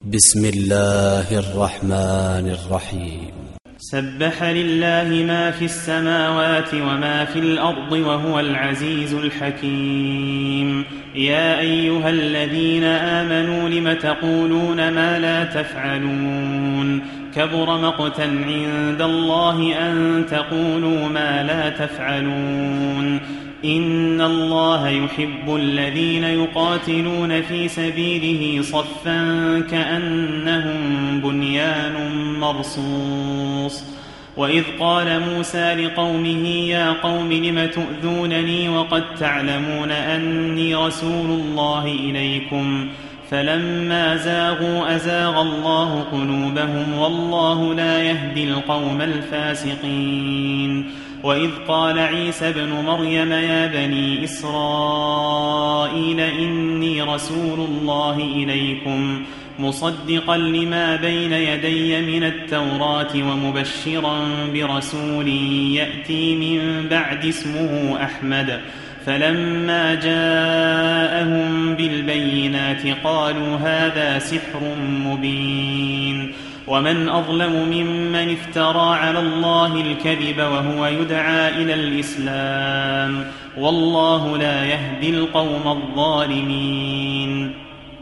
بسم الله الرحمن الرحيم. سبح لله ما في السماوات وما في الأرض وهو العزيز الحكيم. يا أيها الذين آمنوا لم تقولون ما لا تفعلون كبر مقتا عند الله أن تقولوا ما لا تفعلون. إن الله يحب الذين يقاتلون في سبيله صفا كأنهم بنيان مرصوص. وإذ قال موسى لقومه يا قوم لم تؤذونني وقد تعلمون أني رسول الله إليكم فلما زاغوا أزاغ الله قلوبهم والله لا يهدي القوم الفاسقين. وإذ قال عيسى ابن مريم يا بني إسرائيل إني رسول الله إليكم مصدقا لما بين يدي من التوراة ومبشرا برسول يأتي من بعد اسمه أحمد. فلما جاءهم بالبينات قالوا هذا سحر مبين. ومن أظلم ممن افترى على الله الكذب وهو يدعى إلى الإسلام والله لا يهدي القوم الظالمين.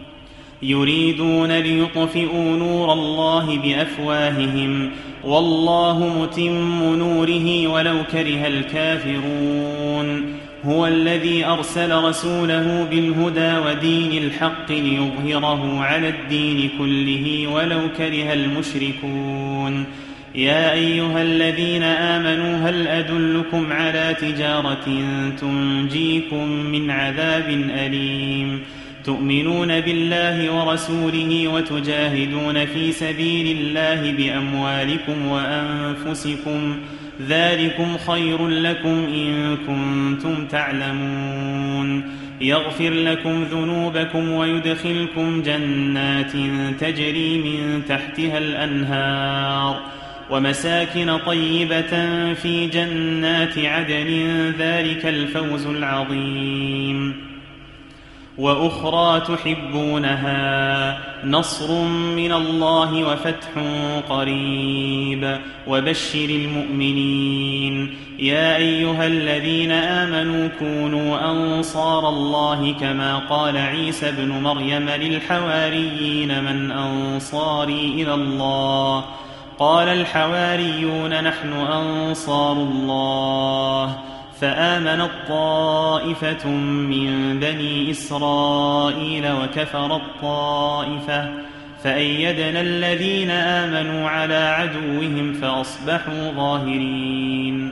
يريدون ليطفئوا نور الله بأفواههم والله متم نوره ولو كره الكافرون. هو الذي أرسل رسوله بالهدى ودين الحق ليظهره على الدين كله ولو كره المشركون. يا أيها الذين آمنوا هل أدلكم على تجارة تنجيكم من عذاب أليم تؤمنون بالله ورسوله وتجاهدون في سبيل الله بأموالكم وأنفسكم ذلكم خير لكم إن كنتم تعلمون. يغفر لكم ذنوبكم ويدخلكم جنات تجري من تحتها الأنهار ومساكن طيبة في جنات عدن ذلك الفوز العظيم. وأخرى تحبونها نصر من الله وفتح قريب وبشر المؤمنين. يا أيها الذين آمنوا كونوا أنصار الله كما قال عيسى ابن مريم للحواريين من أنصاري إلى الله قال الحواريون نحن أنصار الله. فآمنت طائفة من بني إسرائيل وكفرت طائفة فأيدنا الذين آمنوا على عدوهم فأصبحوا ظاهرين.